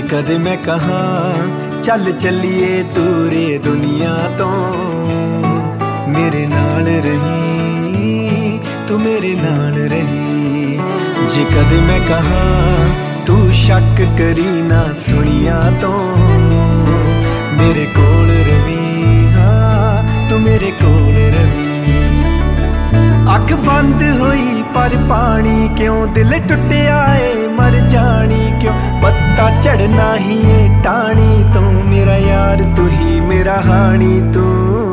कदे मैं कहा चल चलिए दूरे दुनिया तो, मेरे नाल रही तू मेरे नाल रही। जे कदे मैं कहा तू शक करी ना सुनिया तो, मेरे कोल रही हाँ तू मेरे कोल रही। अख बंद होई पर पानी क्यों, दिल टुटिया ए मर जानी क्यों, पत्ता चढ़ना ही है टाणी तू मेरा यार तू ही मेरा हानी तू।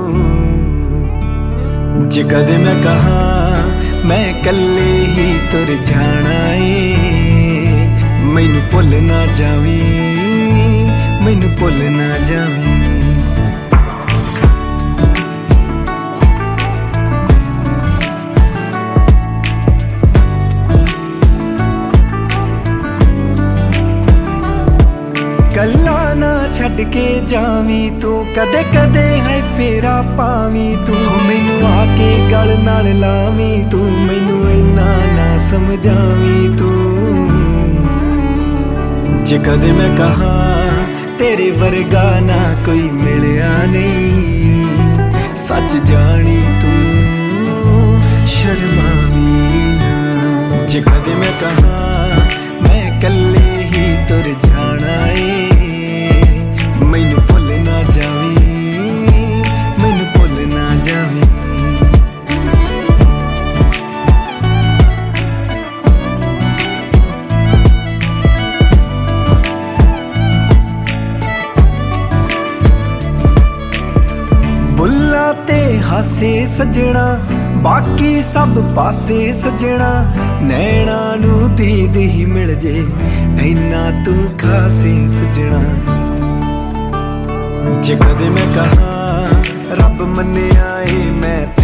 जे कदे मैं कहा मैं कल्ले ही तुर जाना ए, मैनू भुल ना जावी मैनू भुल ना जावी। कल्ला ना छड़ के जावी तू, कदे कदे है फेरा पावी तू, मैनू आके गल नाल लावी तू, मैनू इन्ना ना समझावी तू। जे कदे मैं कहा तेरे वर्गा ना कोई मिलया नहीं, सच जानी तू शर्मावी ना। जे कदे मैं कहा मैं कल्ले ही तुर जाना ए, मैनू भुल ना जावी मैनू भुल ना जावी। बुल्ला ते हासे सजना बाकी सब पासे सजना, नैना नू दीद ही मिल जे इन्ना तू खासे सजना। जे कदे मैं कहा रब मन्निया ए मैं